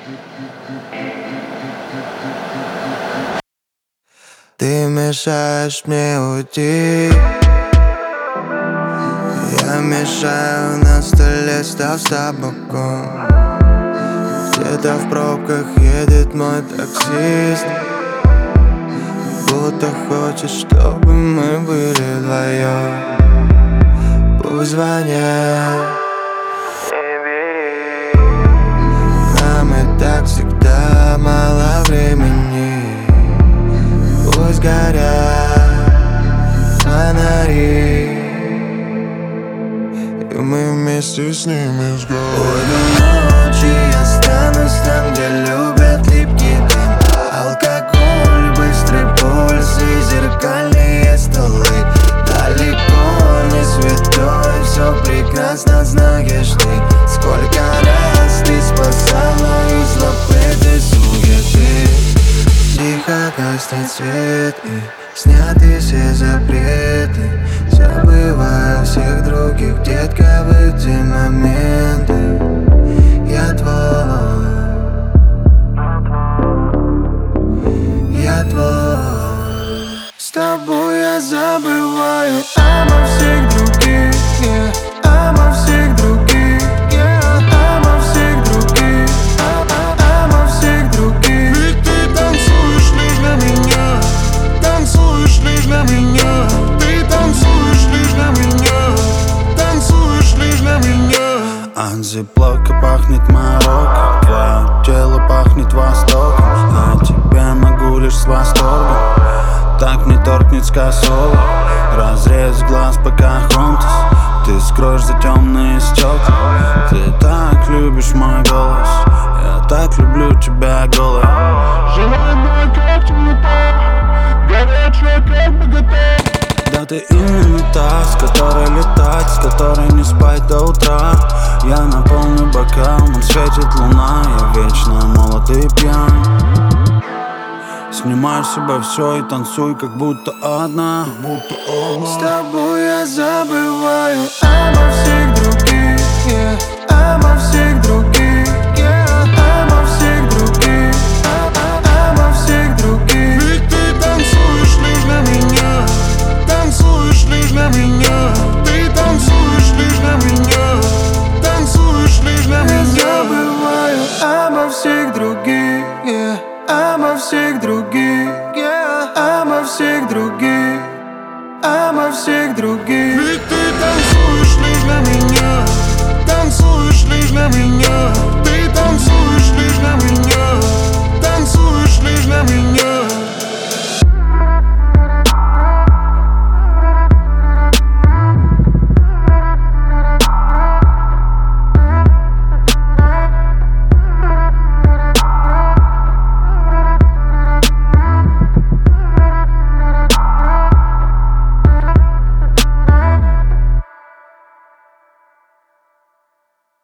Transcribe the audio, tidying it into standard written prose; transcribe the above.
Ты мешаешь мне уйти. Я мешаю, на столе став табаком. Где-то в пробках едет мой таксист. Будто хочет, чтобы мы были вдвоем. Пусть звонят, не бери. Нам и так всегда мало времени. Пусть горят фонари, и мы вместе с ними сгорим. Пойду ночи, останусь там, где любят липкий дым, алкоголь, быстрый пульс и зеркальные столы. Далеко не святой, все прекрасно знаешь ты. Сколько раз ты спасала из лапы суеты. Тихо гаснет свет и сняты все запреты. Забываю всех других, детка, в эти моменты. Я твой, я твой. С тобой я забываю обо всех других, обо всех других, обо всех других, обо всех других. Ведь ты танцуешь лишь для меня, танцуешь лишь для меня. Ты танцуешь лишь для меня, танцуешь лишь для меня. От зиплока пахнет Марокко, твое тело пахнет Востоком. Я тебя могу лишь с восторгом, так не торкнет с косого. Разрез глаз Покахонтас, ты скроешь за темные стекла. Ты так любишь мой голос, я так люблю тебя голой. Желанная как темнота, горячая как богата. Да ты именно та, с которой летать, с которой не спать до утра. Я наполню бокал, нам светит луна, я вечно молод и пьян. Снимай с себя все и танцуй, как будто одна. С тобой я забываю обо всех других, обо всех других, обо всех других, обо всех других. Ведь ты танцуешь лишь для меня, танцуешь лишь для меня. Ты танцуешь лишь для меня, танцуешь лишь для Я меня. забываю обо всех других, обо всех других, обо всех других, обо всех других. Ведь ты